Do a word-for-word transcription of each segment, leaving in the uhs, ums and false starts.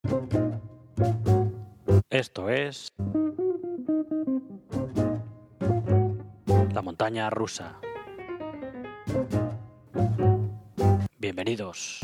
Esto es la montaña rusa. Bienvenidos.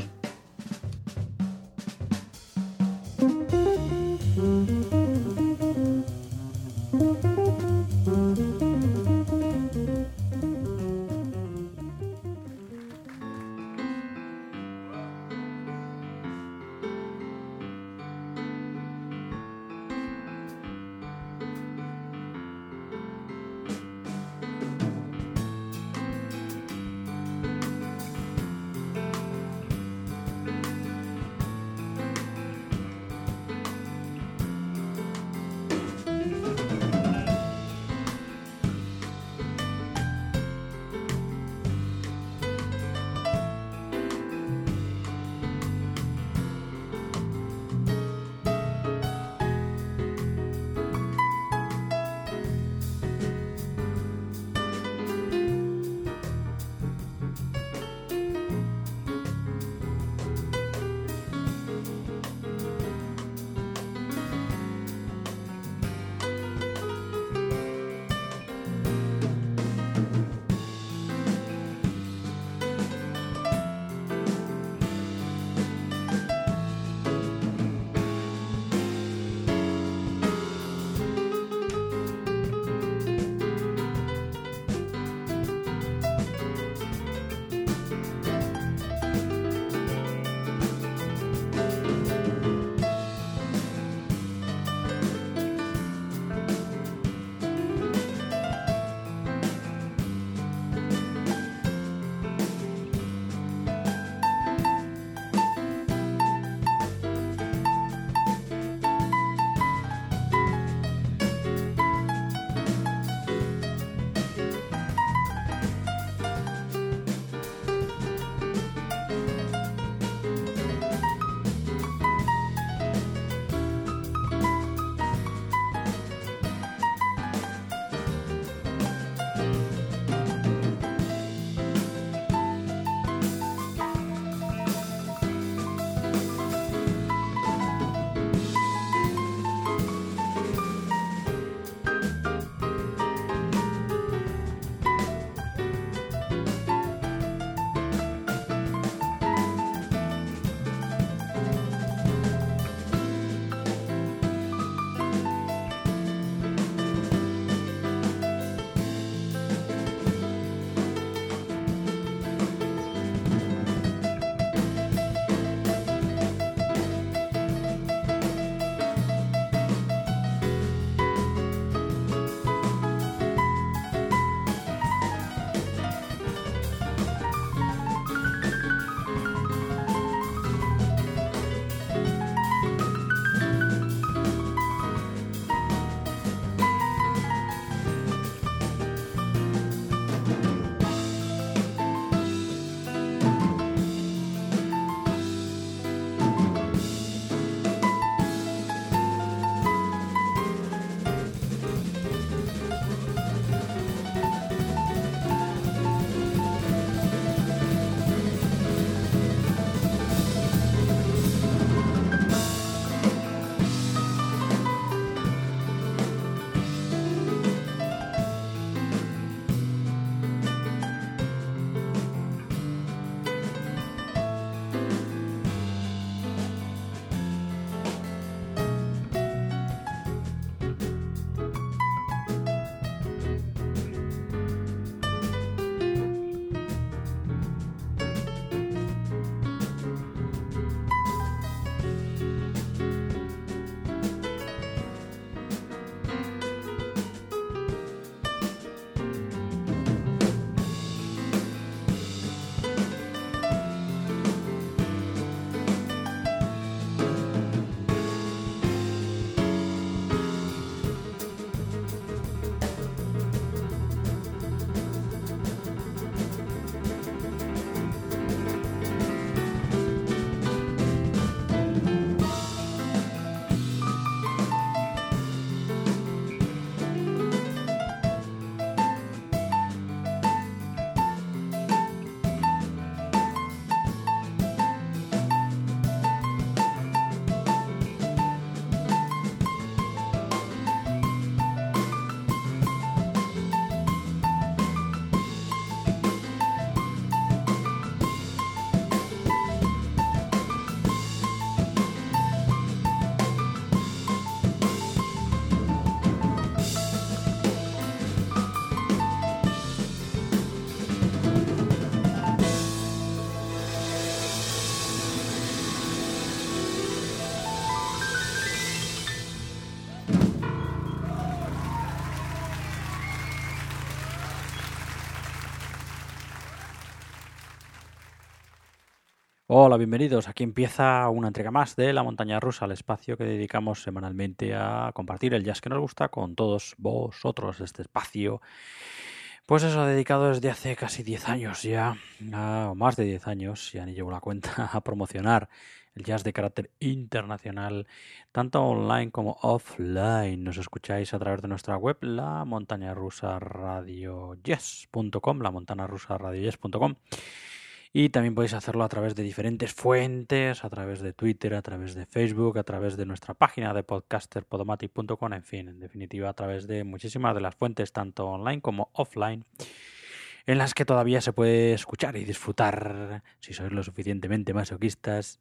Hola, bienvenidos. Aquí empieza una entrega más de La Montaña Rusa, el espacio que dedicamos semanalmente a compartir el jazz que nos gusta con todos vosotros. Este espacio, pues eso, dedicado desde hace casi diez años ya, ah, o más de diez años, ya ni llevo la cuenta, a promocionar el jazz de carácter internacional, tanto online como offline. Nos escucháis a través de nuestra web, la montaña rusa radio jazz punto com, la montaña rusa radio jazz punto com. Y también podéis hacerlo a través de diferentes fuentes, a través de Twitter, a través de Facebook, a través de nuestra página de podcaster podomatic punto com, en fin, en definitiva a través de muchísimas de las fuentes, tanto online como offline, en las que todavía se puede escuchar y disfrutar, si sois lo suficientemente masoquistas,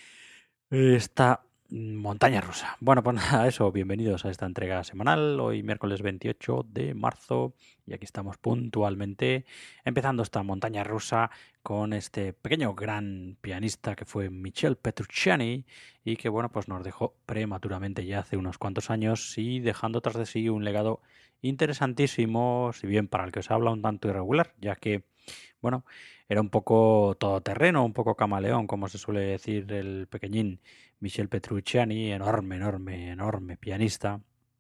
esta montaña rusa. Bueno, pues nada, eso, bienvenidos a esta entrega semanal, hoy miércoles veintiocho de marzo, y aquí estamos puntualmente empezando esta montaña rusa con este pequeño gran pianista que fue Michel Petrucciani y que, bueno, pues nos dejó prematuramente ya hace unos cuantos años y dejando tras de sí un legado interesantísimo, si bien para el que os habla un tanto irregular, ya que, bueno, era un poco todoterreno, un poco camaleón, como se suele decir el pequeñín Michel Petrucciani, enorme, enorme, enorme pianista.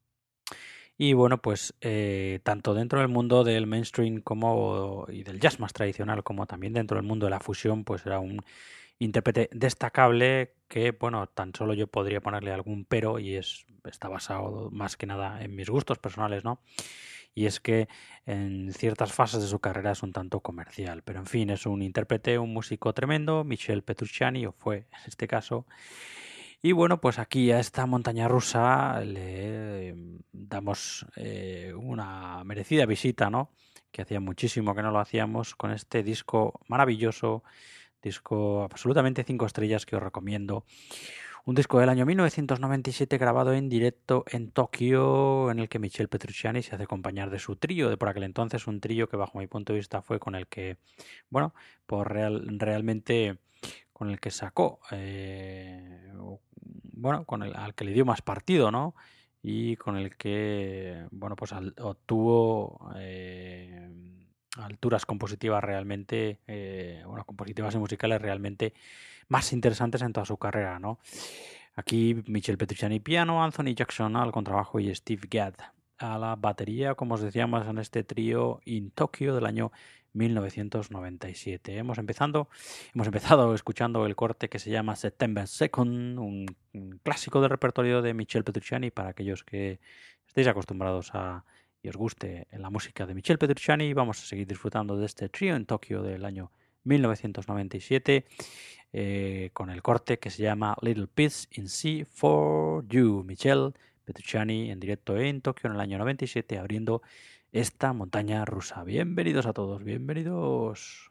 Y bueno, pues eh, tanto dentro del mundo del mainstream como y del jazz más tradicional, como también dentro del mundo de la fusión, pues era un intérprete destacable que, bueno, tan solo yo podría ponerle algún pero, y es está basado más que nada en mis gustos personales, ¿no? Y es que en ciertas fases de su carrera es un tanto comercial, pero en fin, es un intérprete, un músico tremendo, Michel Petrucciani, o fue en este caso. Y bueno, pues aquí a esta montaña rusa le damos eh, una merecida visita, ¿no? Que hacía muchísimo que no lo hacíamos, con este disco maravilloso, disco absolutamente cinco estrellas que os recomiendo. Un disco del año mil novecientos noventa y siete grabado en directo en Tokio, en el que Michel Petrucciani se hace acompañar de su trío, de por aquel entonces un trío que bajo mi punto de vista fue con el que, bueno, pues real, realmente con el que sacó, eh, bueno, con el al que le dio más partido, ¿no? Y con el que, bueno, pues al, obtuvo eh, alturas compositivas realmente, eh, bueno, compositivas y musicales realmente más interesantes en toda su carrera, ¿no? Aquí Michel Petrucciani piano, Anthony Jackson al contrabajo y Steve Gadd a la batería, como os decíamos, en este trío In Tokyo del año mil novecientos noventa y siete. Hemos empezando, hemos empezado escuchando el corte que se llama September second, un, un clásico del repertorio de Michel Petrucciani para aquellos que estéis acostumbrados a y os guste la música de Michel Petrucciani. Vamos a seguir disfrutando de este trío en Tokio del año mil novecientos noventa y siete eh, con el corte que se llama Little Piece in C for You. Michel Petrucciani en directo en Tokio en el año noventa y siete, abriendo esta montaña rusa. Bienvenidos a todos, bienvenidos.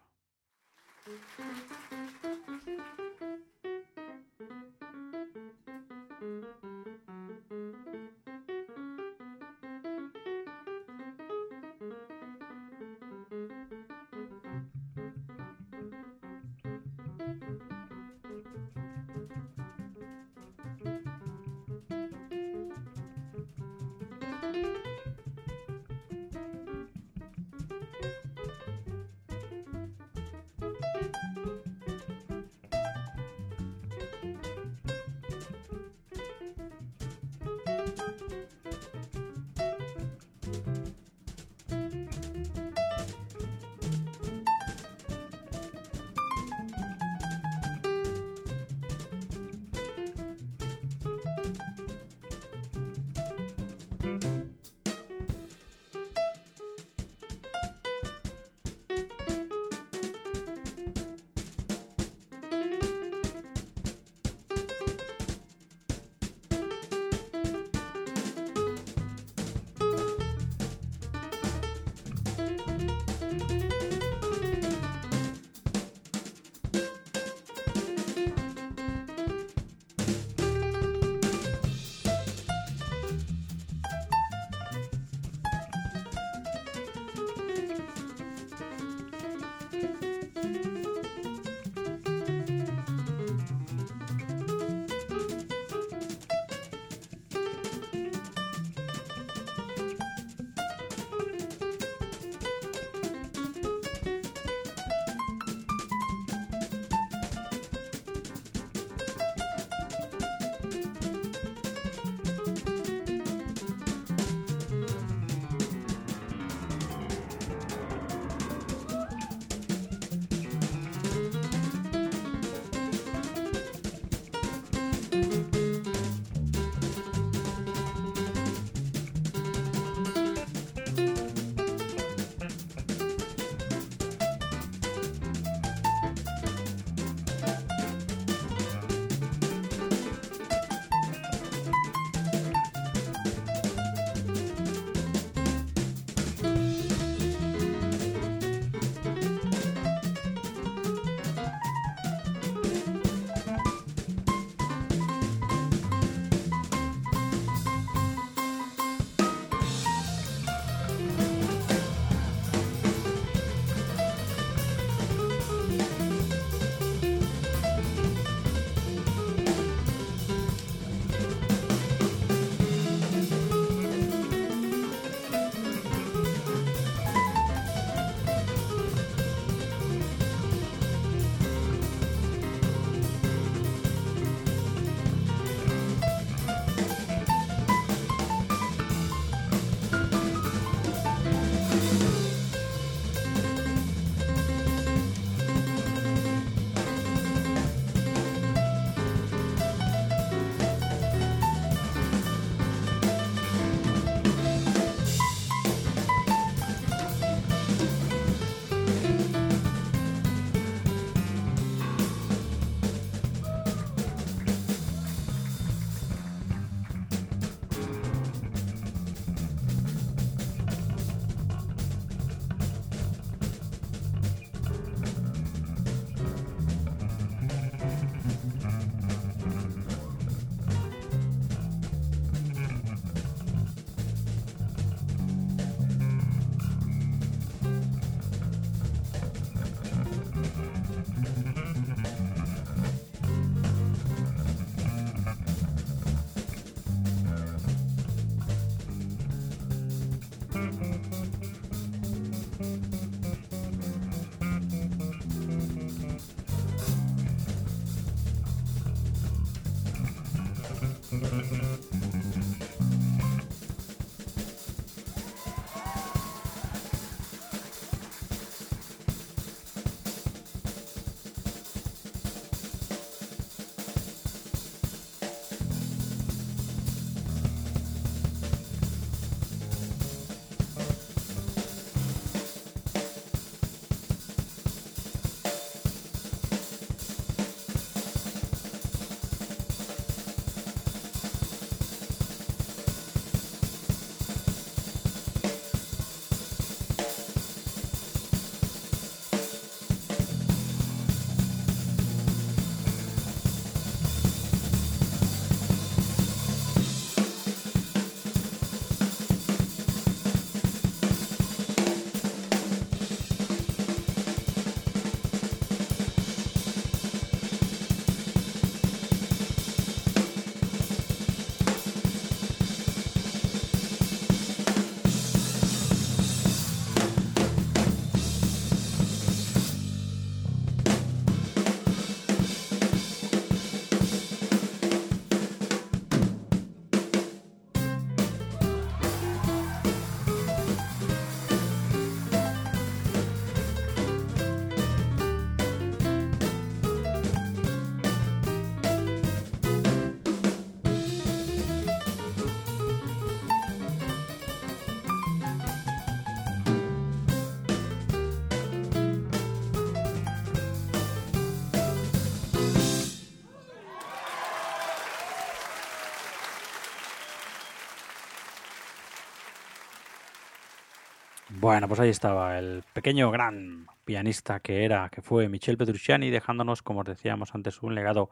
Bueno, pues ahí estaba el pequeño gran pianista que era, que fue Michel Petrucciani, dejándonos, como os decíamos antes, un legado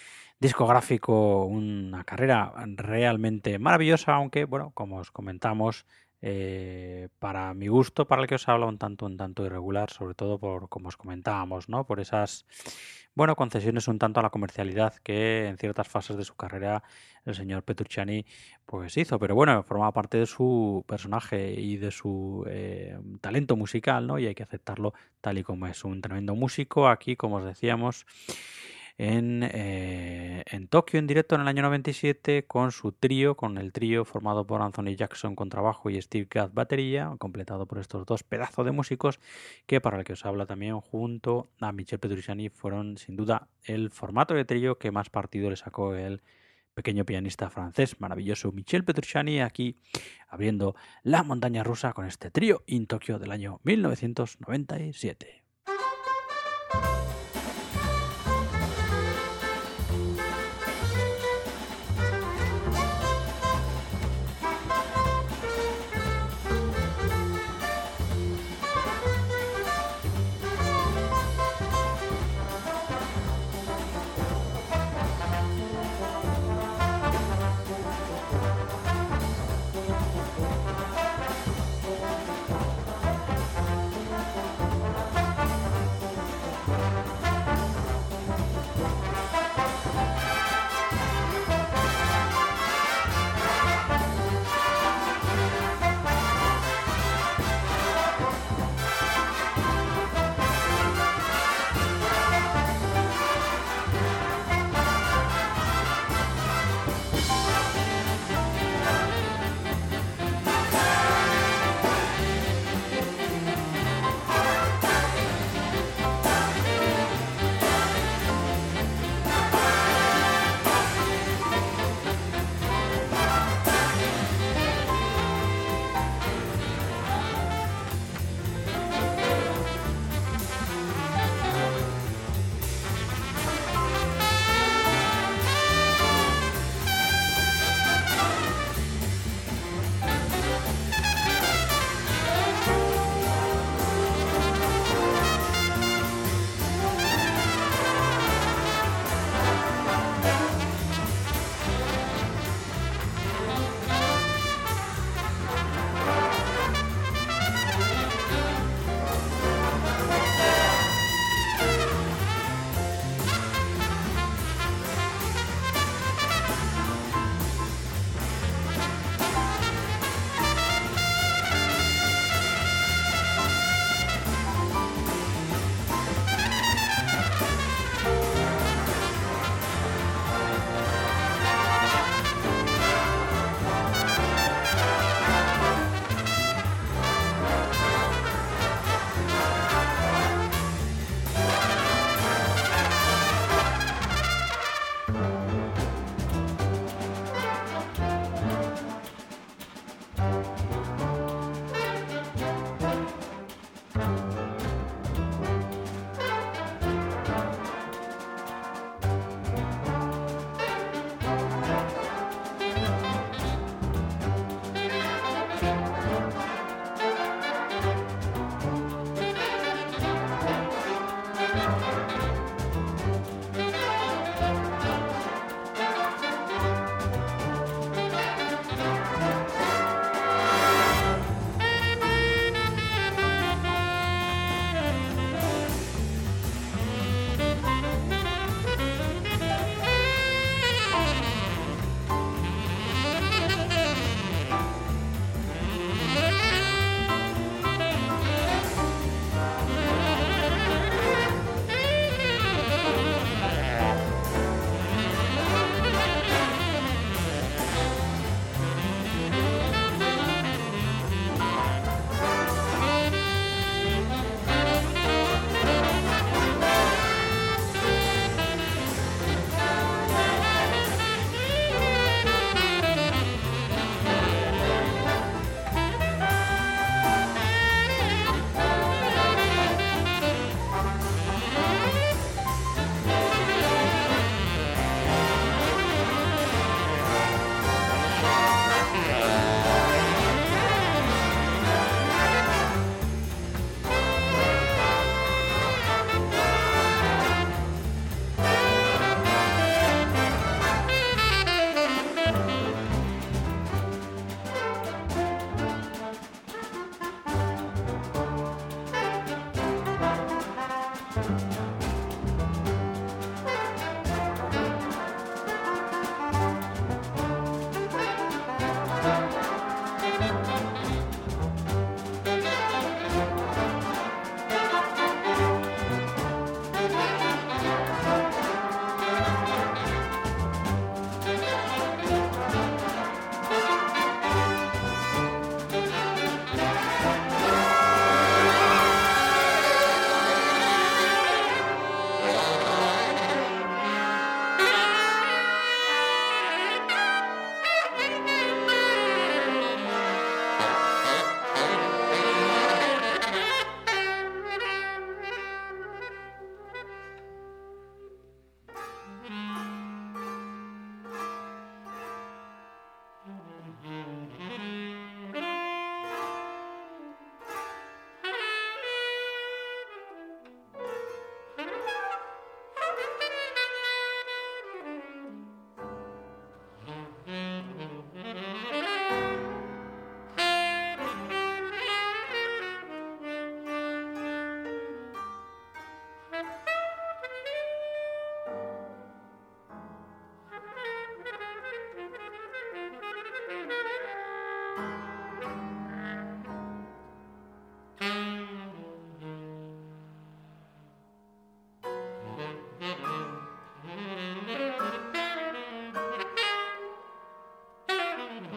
discográfico, una carrera realmente maravillosa, aunque, bueno, como os comentamos, eh, para mi gusto, para el que os habla, un tanto, un tanto irregular, sobre todo por, como os comentábamos, ¿no? Por esas, bueno, concesiones un tanto a la comercialidad que en ciertas fases de su carrera el señor Petrucciani pues hizo, pero bueno, formaba parte de su personaje y de su eh, talento musical, ¿no? Y hay que aceptarlo tal y como es, un tremendo músico aquí, como os decíamos, en, eh, en Tokio en directo en el año noventa y siete con su trío, con el trío formado por Anthony Jackson con trabajo y Steve Gadd batería, completado por estos dos pedazos de músicos que, para el que os habla también, junto a Michel Petrucciani, fueron sin duda el formato de trío que más partido le sacó el pequeño pianista francés maravilloso Michel Petrucciani, aquí abriendo la montaña rusa con este trío in Tokio del año mil novecientos noventa y siete.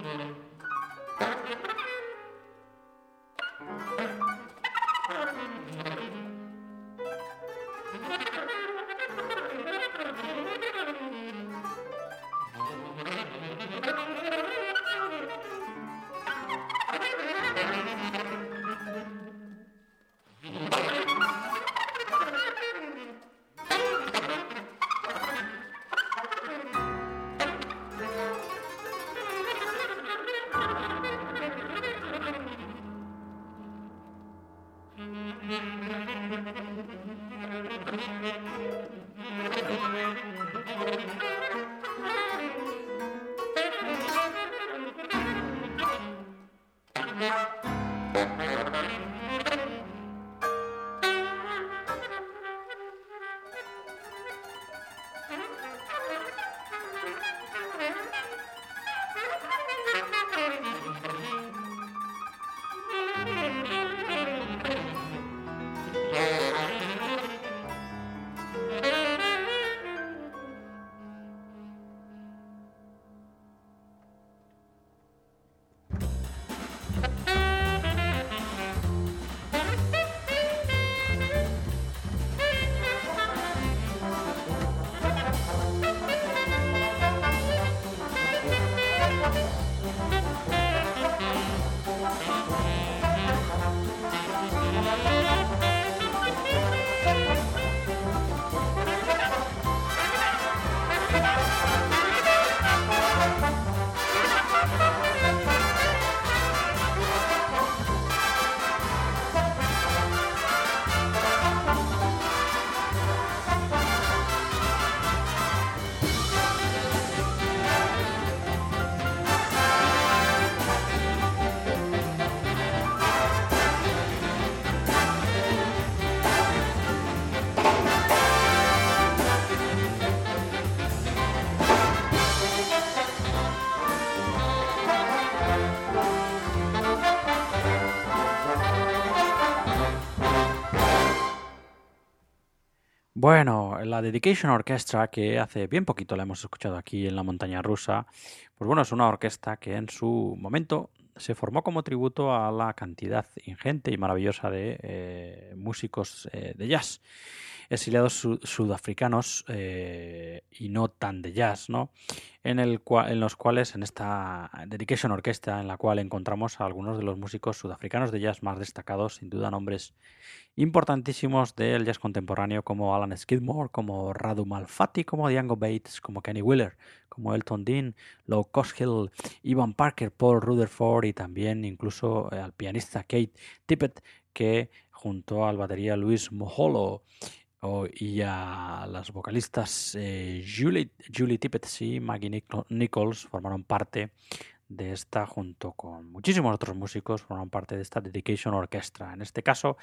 Bueno, la Dedication Orchestra, que hace bien poquito la hemos escuchado aquí en la montaña rusa, pues bueno, es una orquesta que en su momento se formó como tributo a la cantidad ingente y maravillosa de eh, músicos eh, de jazz, exiliados su sudafricanos eh, y no tan de jazz, ¿no? En, el cual, en los cuales, en esta Dedication Orchestra, en la cual encontramos a algunos de los músicos sudafricanos de jazz más destacados, sin duda nombres importantísimos del jazz contemporáneo como Alan Skidmore, como Radu Malfatti, como Django Bates, como Kenny Wheeler, como Elton Dean, Lou Coskill, Ivan Parker, Paul Rutherford y también incluso al pianista Keith Tippett, que junto al batería Luis Moholo oh, y a las vocalistas eh, Julie, Julie Tippett y Maggie Nichols formaron parte de esta, junto con muchísimos otros músicos, forman parte de esta Dedication Orchestra. En este caso,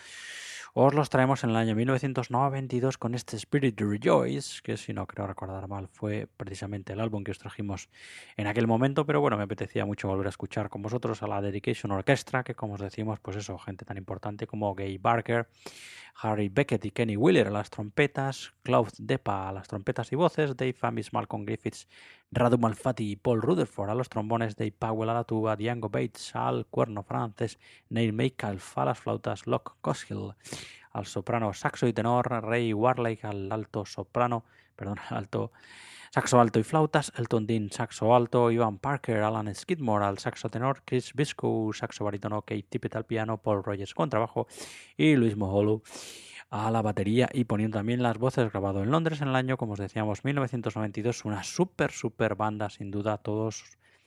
os los traemos en el año mil novecientos noventa y dos con este Spirit Rejoice, que si no creo recordar mal fue precisamente el álbum que os trajimos en aquel momento, pero bueno, me apetecía mucho volver a escuchar con vosotros a la Dedication Orchestra, que como os decimos, pues eso, gente tan importante como Gay Barker, Harry Beckett y Kenny Wheeler a las trompetas, Claude Depa a las trompetas y voces, Dave Amis, Malcolm Griffiths, Radu Malfatti y Paul Rutherford a los trombones, Dave Powell a la tuba, Django Bates al cuerno francés, Neil Metcalf a las flautas, Locke Coskill al soprano, saxo y tenor, Ray Warley al alto soprano, perdón, alto saxo alto y flautas, Elton Dean saxo alto, Ivan Parker, Alan Skidmore al saxo tenor, Chris Biscoe saxo barítono, Keith Tippett al piano, Paul Rogers contrabajo y Luis Moholo a la batería, y poniendo también las voces, grabado en Londres en el año, como os decíamos, mil novecientos noventa y dos, una súper, súper banda, sin duda. Todos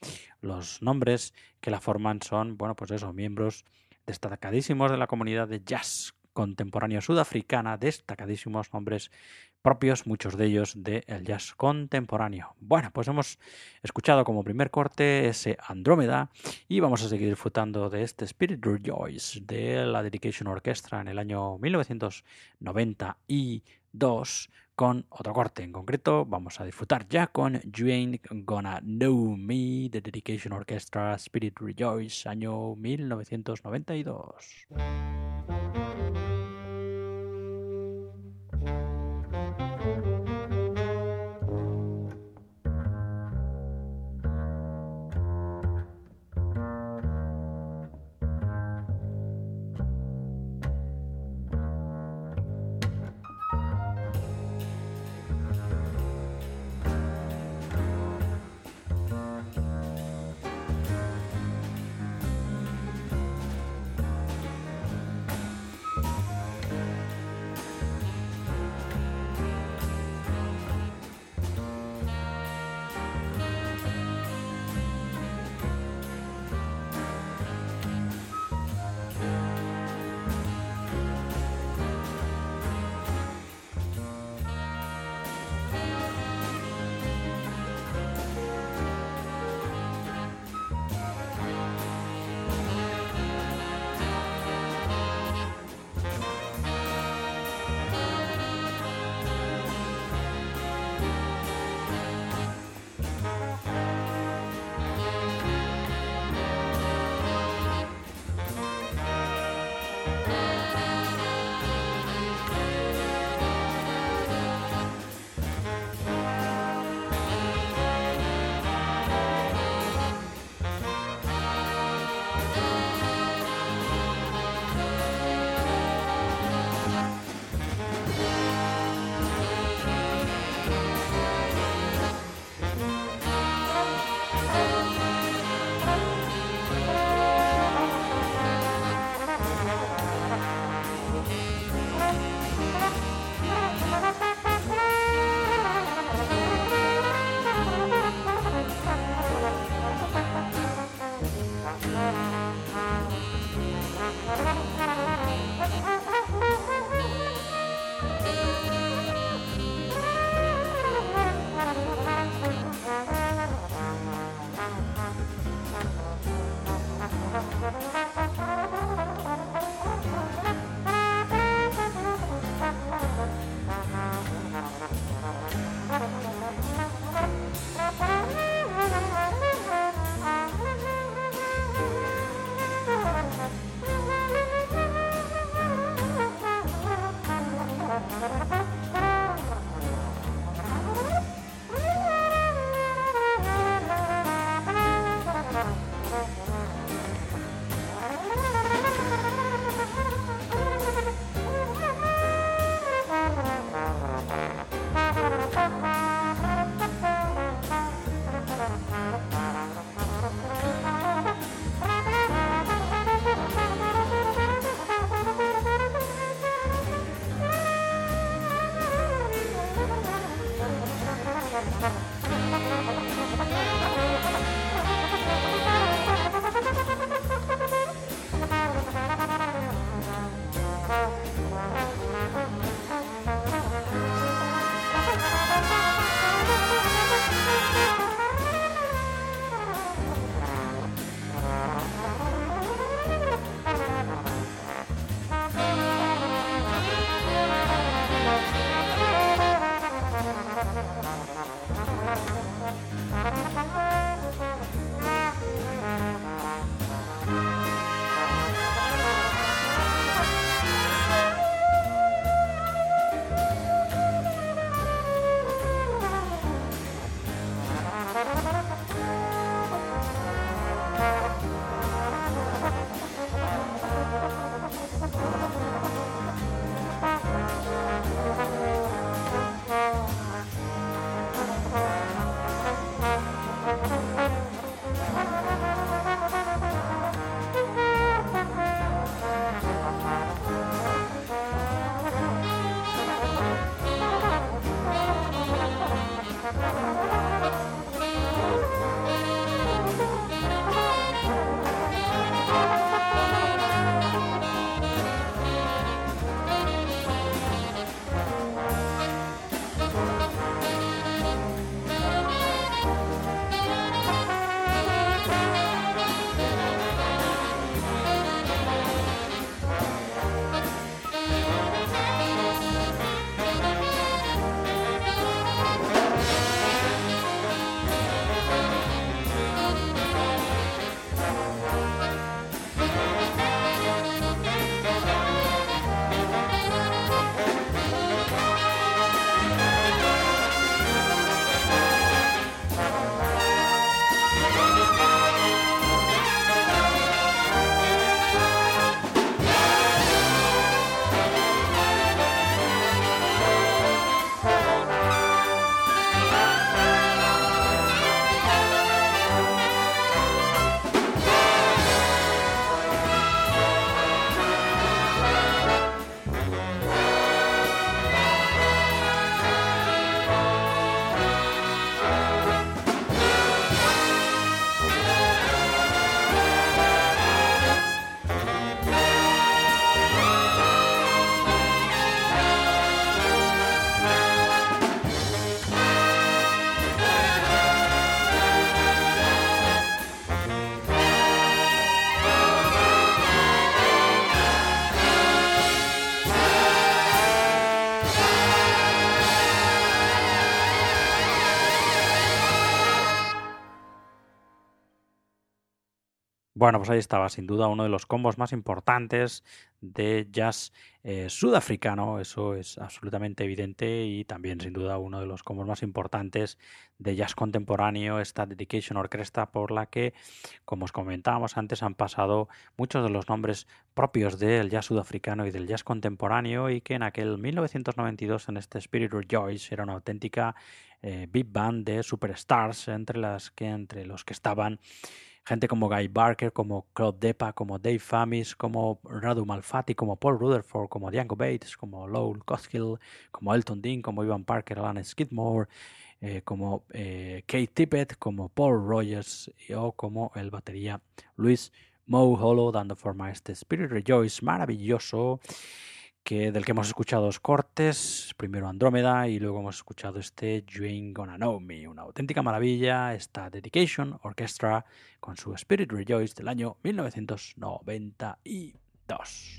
los nombres que la forman son, bueno, pues eso, miembros destacadísimos de la comunidad de jazz contemporáneo sudafricana, destacadísimos nombres propios, muchos de ellos del jazz contemporáneo. Bueno, pues hemos escuchado como primer corte ese Andrómeda y vamos a seguir disfrutando de este Spirit Rejoice de la Dedication Orchestra en el año mil novecientos noventa y dos con otro corte. En concreto vamos a disfrutar ya con You Ain't Gonna Know Me de Dedication Orchestra, Spirit Rejoice, año mil novecientos noventa y dos. Bueno, pues ahí estaba, sin duda, uno de los combos más importantes de jazz eh, sudafricano, eso es absolutamente evidente, y también, sin duda, uno de los combos más importantes de jazz contemporáneo, esta Dedication Orquesta, por la que, como os comentábamos antes, han pasado muchos de los nombres propios del jazz sudafricano y del jazz contemporáneo, y que en aquel mil novecientos noventa y dos, en este Spirit Rejoice, era una auténtica eh, big band de superstars, entre las que entre los que estaban gente como Guy Barker, como Claude Depa, como Dave Famis, como Radu Malfatti, como Paul Rutherford, como Django Bates, como Lowell Cothill, como Elton Dean, como Ivan Parker, Alan Skidmore, eh, como eh, Kate Tippett, como Paul Rogers o como el batería Luis Mulholland, dando forma a este Spirit Rejoice maravilloso, que, del que hemos escuchado dos cortes, primero Andrómeda y luego hemos escuchado este You Ain't Gonna Know Me, una auténtica maravilla, esta Dedication Orchestra con su Spirit Rejoice del año mil novecientos noventa y dos.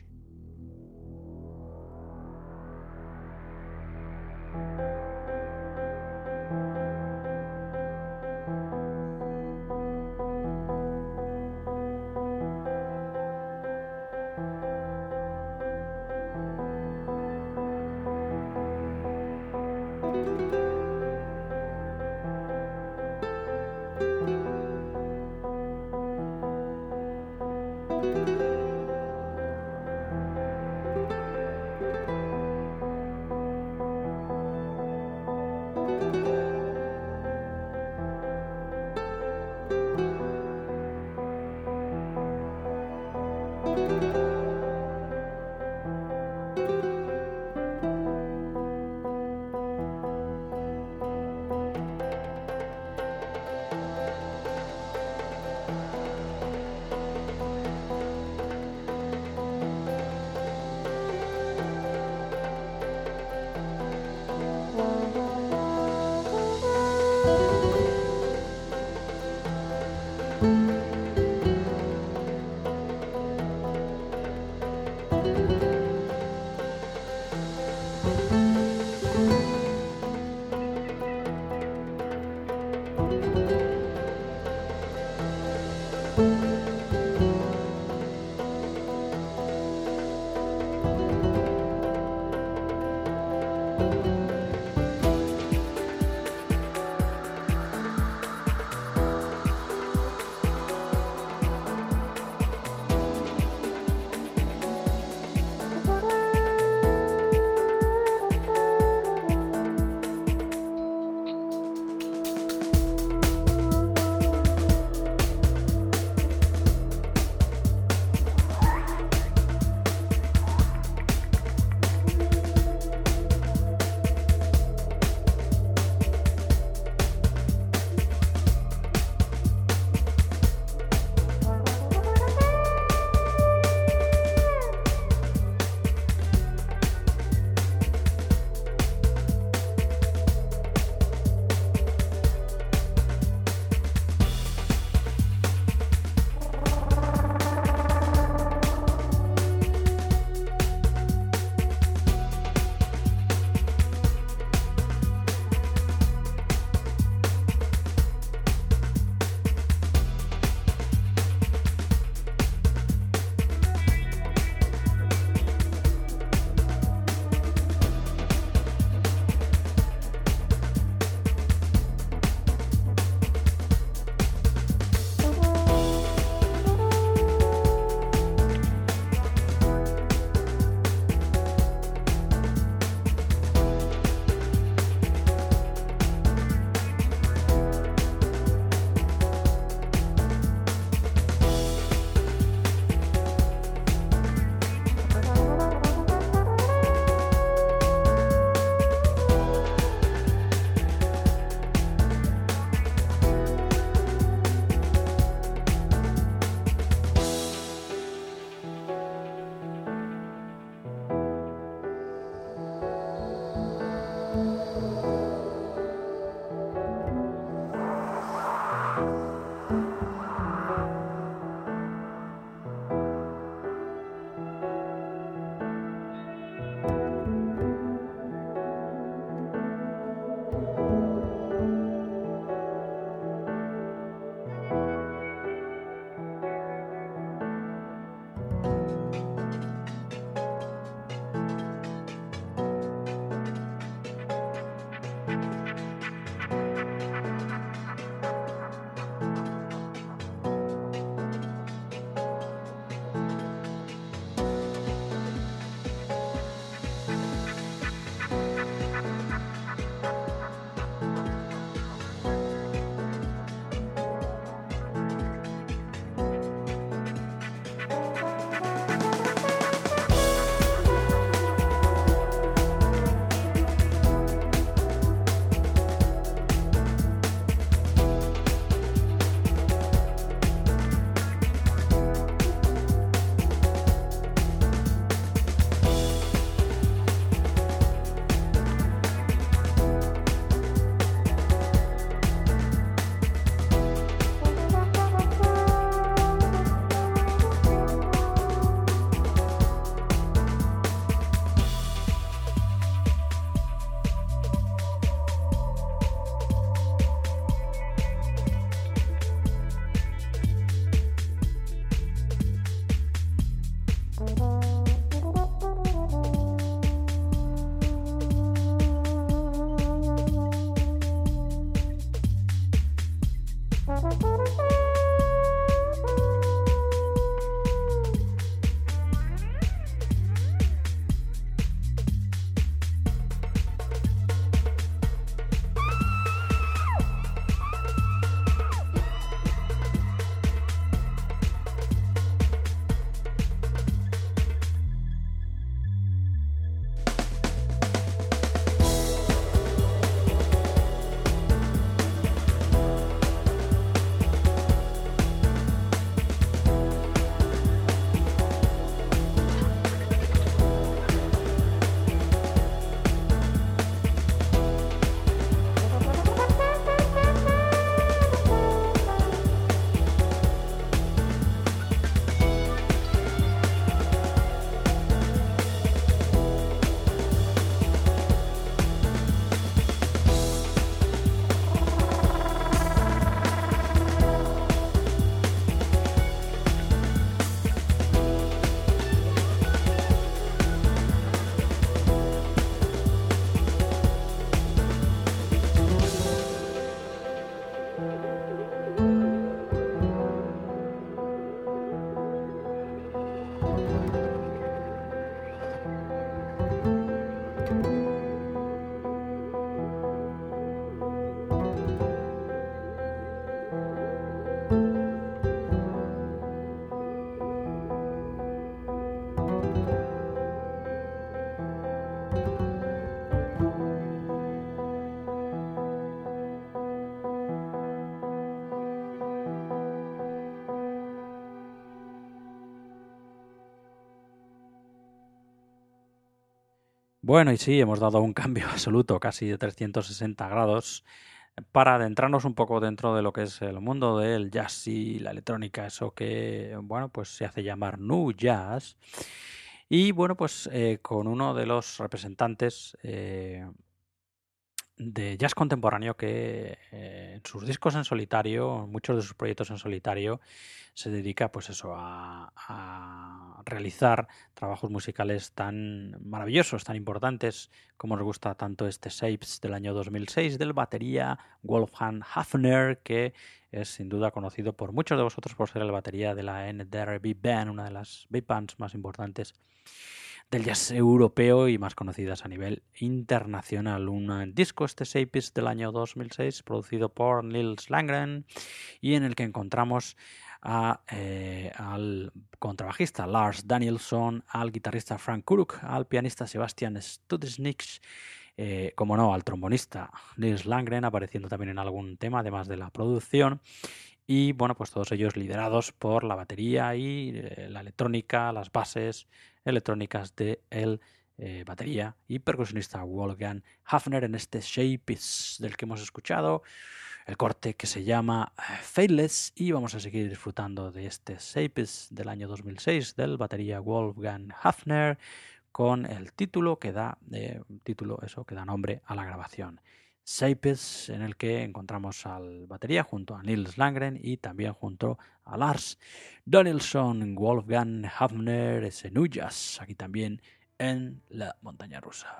Bueno, y sí, hemos dado un cambio absoluto, casi de trescientos sesenta grados, para adentrarnos un poco dentro de lo que es el mundo del jazz y la electrónica, eso que, bueno, pues se hace llamar nu jazz. Y bueno, pues eh, con uno de los representantes eh, de jazz contemporáneo que eh, en sus discos en solitario, en muchos de sus proyectos en solitario, se dedica pues eso a, a realizar trabajos musicales tan maravillosos, tan importantes, como nos gusta tanto este Shapes del año dos mil seis del batería Wolfgang Hafner, que es sin duda conocido por muchos de vosotros por ser el batería de la N D R Big Band, una de las big bands más importantes del jazz europeo y más conocidas a nivel internacional. Un disco, este Shapes del año dos mil seis, producido por Nils Landgren, y en el que encontramos a, eh, al contrabajista Lars Danielsson, al guitarrista Frank Kuruk, al pianista Sebastian Studesnich, eh, como no, al trombonista Nils Landgren, apareciendo también en algún tema, además de la producción. Y bueno, pues todos ellos liderados por la batería y eh, la electrónica, las bases electrónicas de el eh, batería y percusionista Wolfgang Hafner en este Shapes del que hemos escuchado el corte que se llama Faithless, y vamos a seguir disfrutando de este Shapes del año dos mil seis del batería Wolfgang Hafner con el título que da eh, título eso que da nombre a la grabación. Shapes, en el que encontramos al batería junto a Nils Landgren y también junto a Lars Danielsson, Wolfgang Hafner, ese nu jazz, aquí también en la montaña rusa.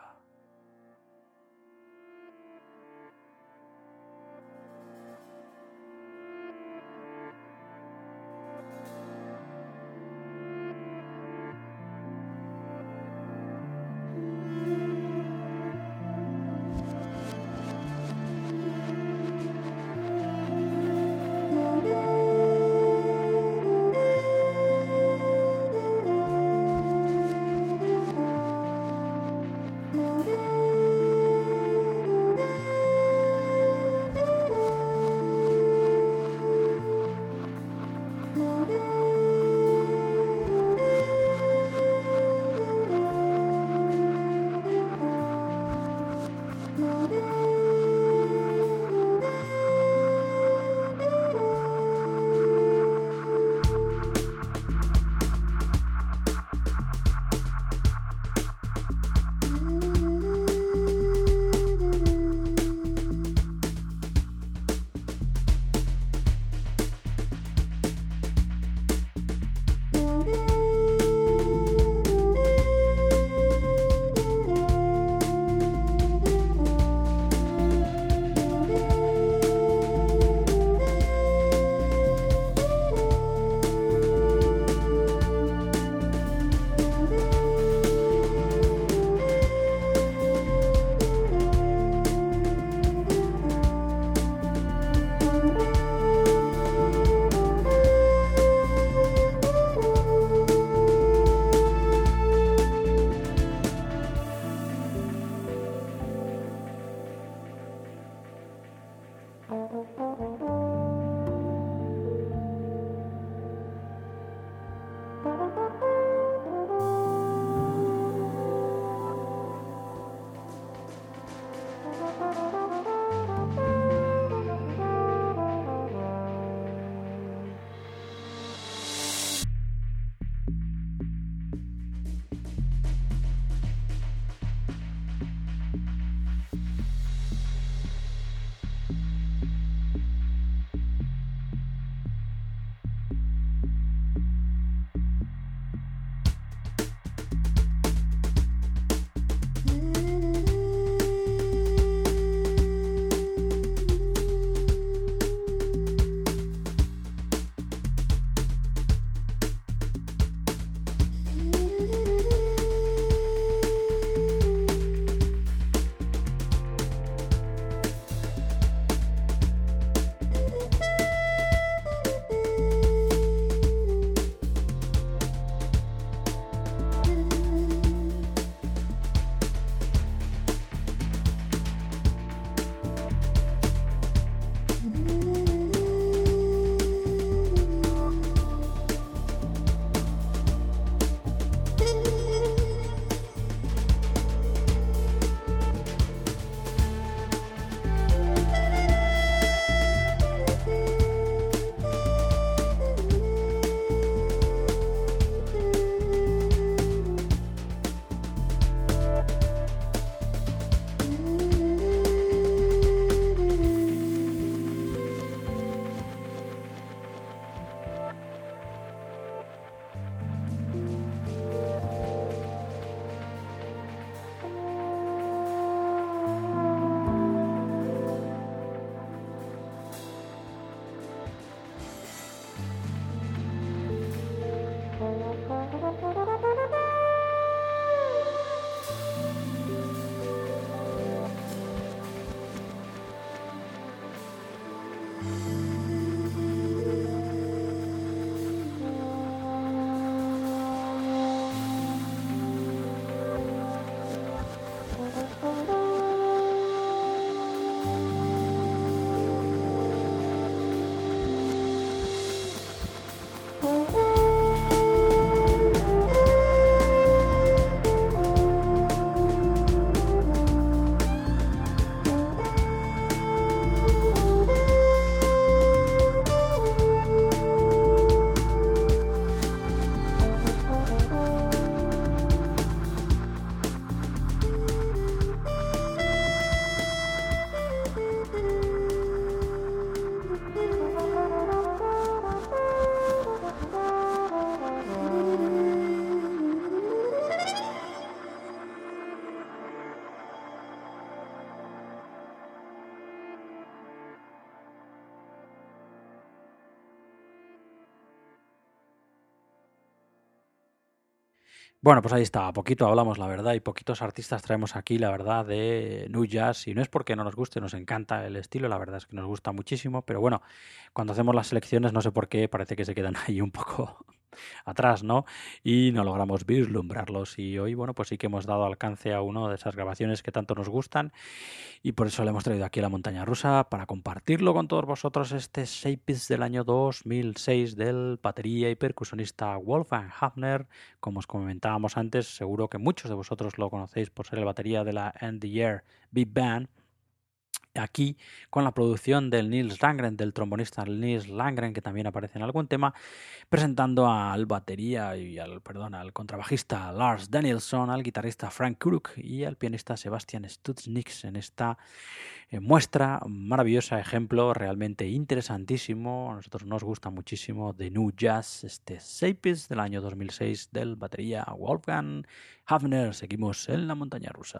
Bueno, pues ahí está, poquito hablamos, la verdad, y poquitos artistas traemos aquí, la verdad, de nu jazz, y no es porque no nos guste, nos encanta el estilo, la verdad es que nos gusta muchísimo, pero bueno, cuando hacemos las selecciones no sé por qué parece que se quedan ahí un poco atrás, ¿no? Y no logramos vislumbrarlos, y hoy, bueno, pues sí que hemos dado alcance a una de esas grabaciones que tanto nos gustan, y por eso le hemos traído aquí a la montaña rusa para compartirlo con todos vosotros, este Shapes del año dos mil seis del batería y percusionista Wolfgang Hafner. Como os comentábamos antes, seguro que muchos de vosotros lo conocéis por ser el batería de la End the Year Big Band. Aquí con la producción del Nils Landgren, del trombonista Nils Landgren, que también aparece en algún tema, presentando al batería y al, perdón, al contrabajista Lars Danielsson, al guitarrista Frank Kuruk y al pianista Sebastian Stutzniks en esta eh, muestra maravillosa, ejemplo realmente interesantísimo. A nosotros nos gusta muchísimo de nu jazz, este Shapes del año dos mil seis del batería Wolfgang Hafner. Seguimos en la montaña rusa.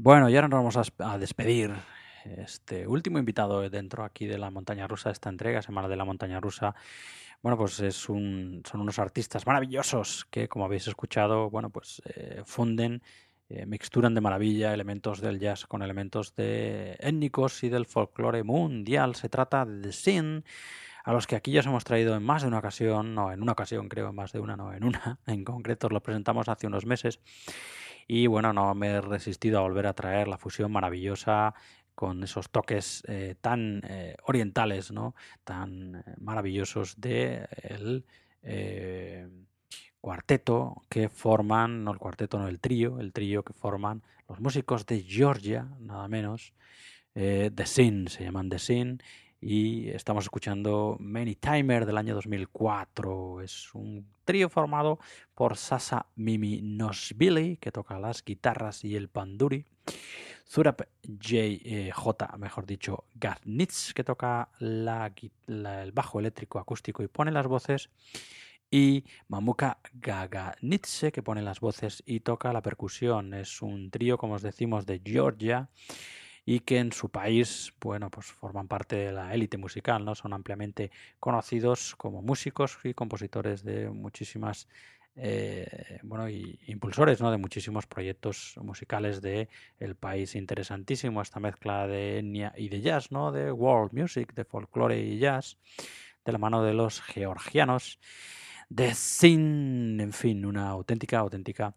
Bueno, y ahora nos vamos a, a despedir. Este último invitado dentro aquí de la montaña rusa, esta entrega, Semana de la Montaña Rusa, bueno, pues es un, son unos artistas maravillosos que, como habéis escuchado, bueno, pues eh, funden, eh, mixturan de maravilla elementos del jazz con elementos de étnicos y del folclore mundial. Se trata de The Sin, a los que aquí ya os hemos traído en más de una ocasión, no, en una ocasión creo, en más de una, no, en una, en concreto os lo presentamos hace unos meses. Y bueno, no me he resistido a volver a traer la fusión maravillosa con esos toques eh, tan eh, orientales, ¿no? Tan eh, maravillosos de el eh, cuarteto que forman, no el cuarteto, no el trío, el trío que forman los músicos de Georgia, nada menos. eh, The Sin, se llaman The Sin, y estamos escuchando Many Timer del año dos mil cuatro. Es un trío formado por Sasa Miminosvili, que toca las guitarras y el panduri, Zurab J, eh, J, mejor dicho, Garnitz, que toca la, la, el bajo eléctrico acústico y pone las voces, y Mamuka Gaganitze, que pone las voces y toca la percusión. Es un trío, como os decimos, de Georgia, y que en su país, bueno, pues forman parte de la élite musical, ¿no? Son ampliamente conocidos como músicos y compositores de muchísimas, eh, bueno, y impulsores, ¿no? De muchísimos proyectos musicales de el país. Interesantísimo esta mezcla de etnia y de jazz, ¿no? De world music, de folclore y jazz, de la mano de los georgianos de Sin. En fin, una auténtica, auténtica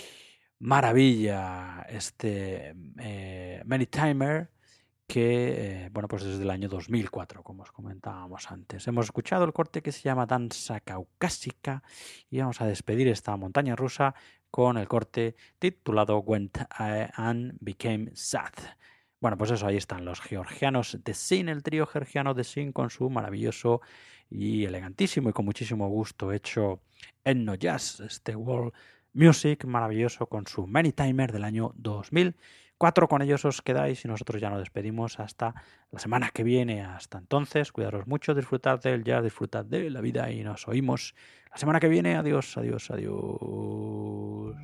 maravilla este eh, Many Timer, que eh, bueno, pues desde el año dos mil cuatro, como os comentábamos antes. Hemos escuchado el corte que se llama Danza Caucásica, y vamos a despedir esta montaña rusa con el corte titulado Went I and Became Sad. Bueno, pues eso, ahí están los georgianos de Sin, el trío georgiano de Sin, con su maravilloso y elegantísimo y con muchísimo gusto hecho etno jazz, este world music maravilloso, con su Many Timer del año dos mil cuatro. Con ellos os quedáis y nosotros ya nos despedimos hasta la semana que viene. Hasta entonces, cuidaros mucho, disfrutad del jazz, disfrutad de la vida, y nos oímos la semana que viene. Adiós, adiós, adiós.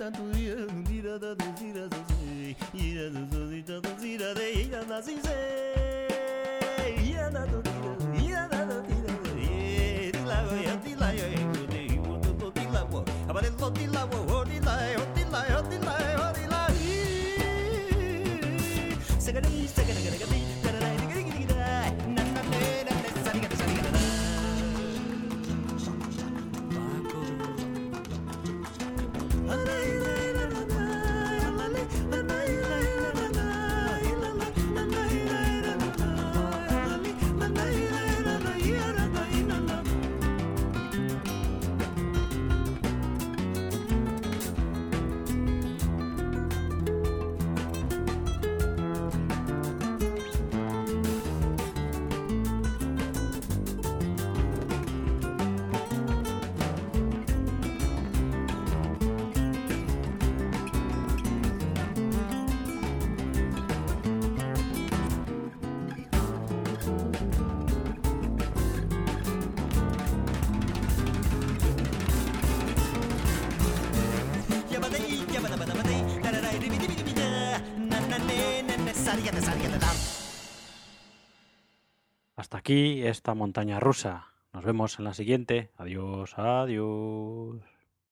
Hasta aquí esta montaña rusa. Nos vemos en la siguiente. Adiós, adiós.